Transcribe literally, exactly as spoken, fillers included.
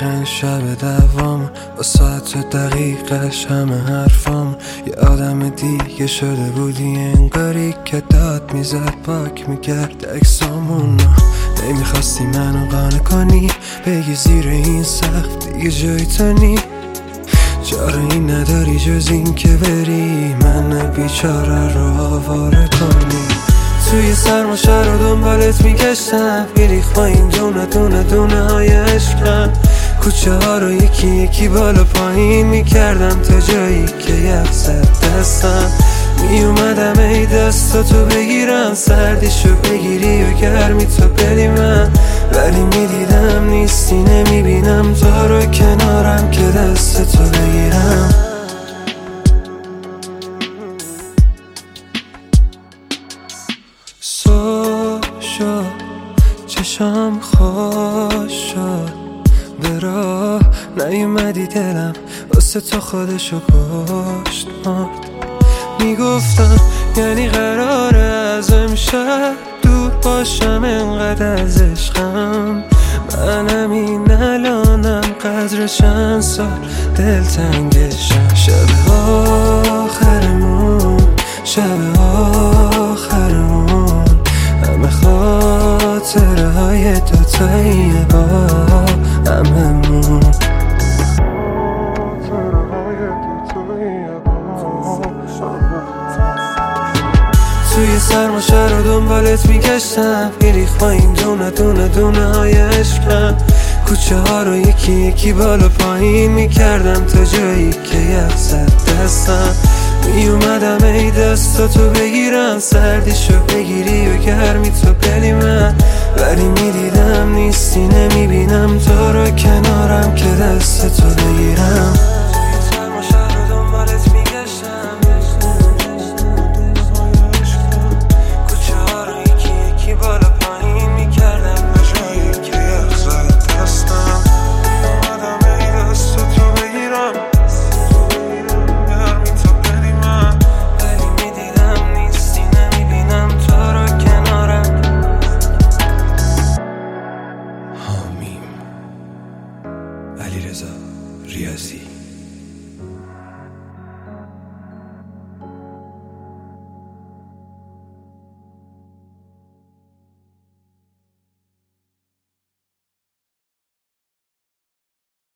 دقیقا شب دوام با ساعت دقیقش همه حرفام یه آدم دیگه شده بودی، انگاری که داد میزد پاک میکرد اکسامونو. نمیخواستی منو قانع کنی، بگی زیر این سقف دیگه جای تو نی. چاره این نداری جز این که بری من بیچاره رو آواره کنی. توی سرما شهر رو دنبالت میگشتم، میریخ با این دونه دونه دونه های عشقم. کوچه ها رو یکی یکی بالا پایین میکردم تا جایی که یخ زد دستم. میومدم ای دستاتو بگیرم، سردیشو بگیری و گرمی تو بدی من. ولی میدیدم نیستی، نمیبینم تو رو کنارم که دستتو بگیرم. صبح شد چشام خوش شد، به راه نیومدی دلم واسه تو خودشو کشت مرد. میگفتم یعنی قراره از امشب دور باشم، انقدر از عشقم. منم این الانم قدر چند سال دلتنگشم. شب آخرمون، شب آخرمون، همه خاطره های دوتایی با هممون. توی سرما شهر رو دنبالت میگشتم، میریخ با این دونه دونه دونه های عشقم. کوچه ها رو یکی یکی بالا پایین میکردم تا جایی که یخ زد دستم. میومدم ای دستاتو بگیرم، سردیشو بگیری و گرمی تو بدی من. ولی میدیدم نیستی، نمیبینم تو رو کنارم که دستتو بگیرم. علیرضا ریاضی.